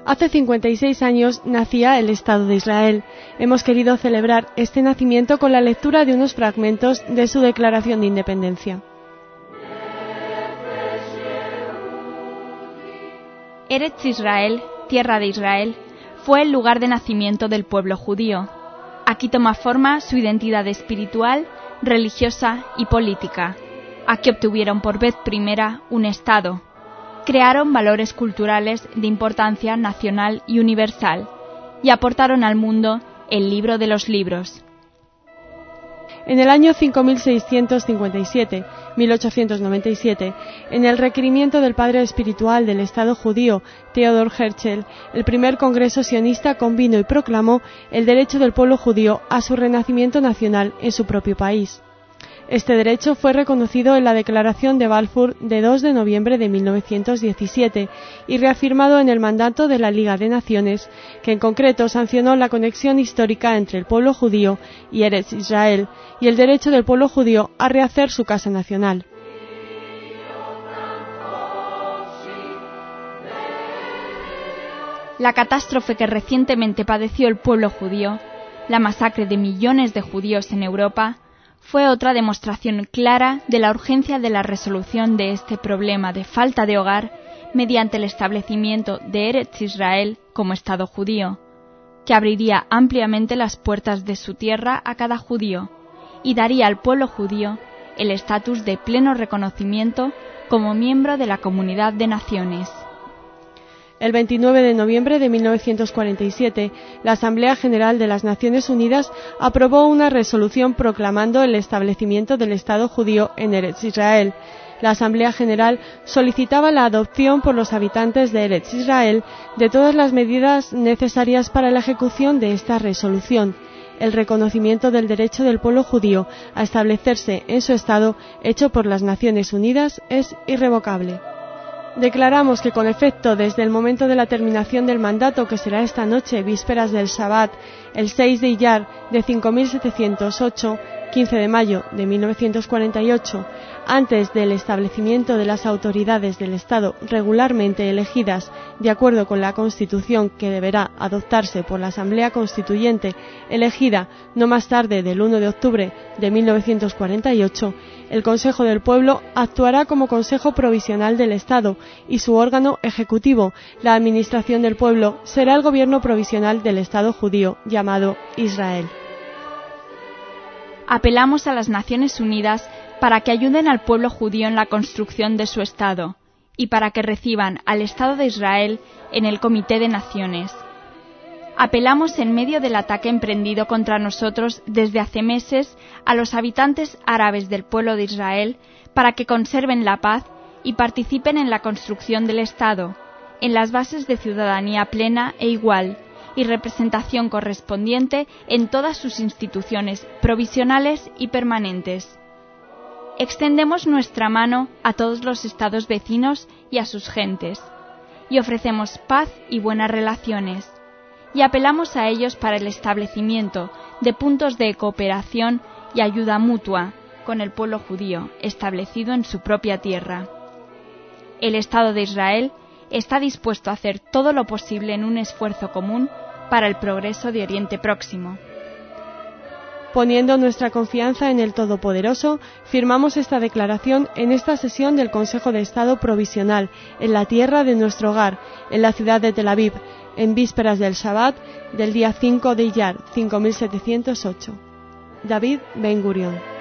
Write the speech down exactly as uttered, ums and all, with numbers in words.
Hace cincuenta y seis años nacía el Estado de Israel. Hemos querido celebrar este nacimiento con la lectura de unos fragmentos de su Declaración de Independencia. Eretz Israel, tierra de Israel, fue el lugar de nacimiento del pueblo judío. Aquí toma forma su identidad espiritual, religiosa y política. Aquí obtuvieron por vez primera un Estado. Crearon valores culturales de importancia nacional y universal y aportaron al mundo el libro de los libros. En el año cinco mil seiscientos cincuenta y siete, mil ochocientos noventa y siete, en el requerimiento del padre espiritual del Estado judío, Theodor Herzl, el primer congreso sionista convino y proclamó el derecho del pueblo judío a su renacimiento nacional en su propio país. Este derecho fue reconocido en la Declaración de Balfour de dos de noviembre de mil novecientos diecisiete y reafirmado en el mandato de la Liga de Naciones, que en concreto sancionó la conexión histórica entre el pueblo judío y Eretz Israel y el derecho del pueblo judío a rehacer su casa nacional. La catástrofe que recientemente padeció el pueblo judío, la masacre de millones de judíos en Europa, fue otra demostración clara de la urgencia de la resolución de este problema de falta de hogar mediante el establecimiento de Eretz Israel como Estado judío, que abriría ampliamente las puertas de su tierra a cada judío y daría al pueblo judío el estatus de pleno reconocimiento como miembro de la comunidad de naciones. El veintinueve de noviembre de mil novecientos cuarenta y siete, la Asamblea General de las Naciones Unidas aprobó una resolución proclamando el establecimiento del Estado judío en Eretz Israel. La Asamblea General solicitaba la adopción por los habitantes de Eretz Israel de todas las medidas necesarias para la ejecución de esta resolución. El reconocimiento del derecho del pueblo judío a establecerse en su Estado, hecho por las Naciones Unidas, es irrevocable. Declaramos que con efecto desde el momento de la terminación del mandato, que será esta noche, vísperas del Shabbat, el seis de Iyar de cinco mil setecientos ocho, quince de mayo de mil novecientos cuarenta y ocho, antes del establecimiento de las autoridades del Estado regularmente elegidas de acuerdo con la Constitución que deberá adoptarse por la Asamblea Constituyente elegida no más tarde del uno de octubre de mil novecientos cuarenta y ocho, el Consejo del Pueblo actuará como Consejo Provisional del Estado y su órgano ejecutivo, la Administración del Pueblo, será el Gobierno Provisional del Estado judío llamado Israel. Apelamos a las Naciones Unidas para que ayuden al pueblo judío en la construcción de su Estado y para que reciban al Estado de Israel en el Comité de Naciones. Apelamos en medio del ataque emprendido contra nosotros desde hace meses a los habitantes árabes del pueblo de Israel para que conserven la paz y participen en la construcción del Estado, en las bases de ciudadanía plena e igual y representación correspondiente en todas sus instituciones provisionales y permanentes. Extendemos nuestra mano a todos los estados vecinos y a sus gentes, y ofrecemos paz y buenas relaciones, y apelamos a ellos para el establecimiento de puntos de cooperación y ayuda mutua con el pueblo judío establecido en su propia tierra. El Estado de Israel está dispuesto a hacer todo lo posible en un esfuerzo común para el progreso de Oriente Próximo. Poniendo nuestra confianza en el Todopoderoso, firmamos esta declaración en esta sesión del Consejo de Estado Provisional, en la tierra de nuestro hogar, en la ciudad de Tel Aviv, en vísperas del Shabbat del día cinco de Iyar, cinco mil setecientos ocho. David Ben Gurion.